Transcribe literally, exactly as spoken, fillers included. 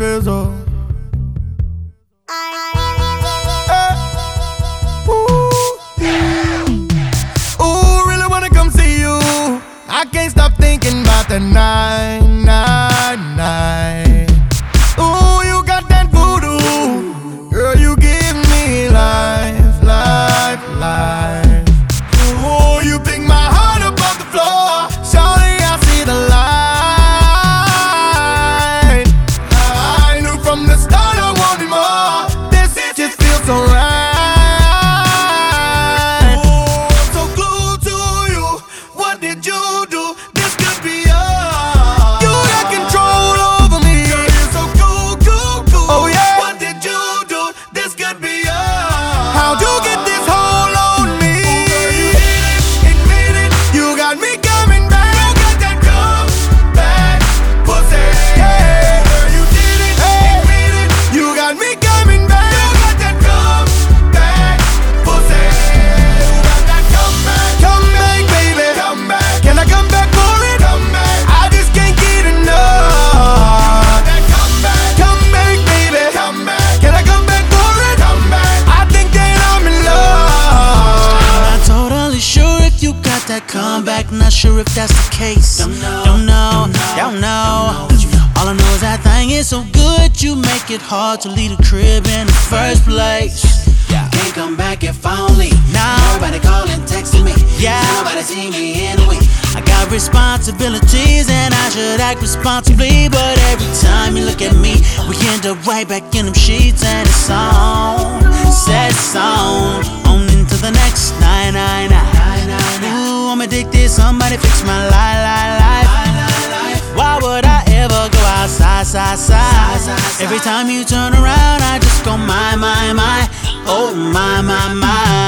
peso. Ooh, really wanna come see you. I can't stop thinking about the night, night, night. Ooh, you got that voodoo. Girl, you give me life, life, life. Ooh, you pick my heart up off the floor. Shawty, I see the light. I knew from the start I wanted more. This just feels so right. Come back, not sure if that's the case. Don't know, don't know, don't know. All I know is that thing is so good, you make it hard to leave the crib in the first place. Can't come back if I don't leave. Now nobody calling, texting me. Yeah, nobody see me anyway. I got responsibilities and I should act responsibly, but every time you look at me, we end up right back in them sheets, and it's on, set song, on into the next nine nine nine. Ooh, I'm addicted, somebody fix my life, life, life. Why would I ever go outside, side, side? Every time you turn around, I just go my, my, my. Oh my, my, my.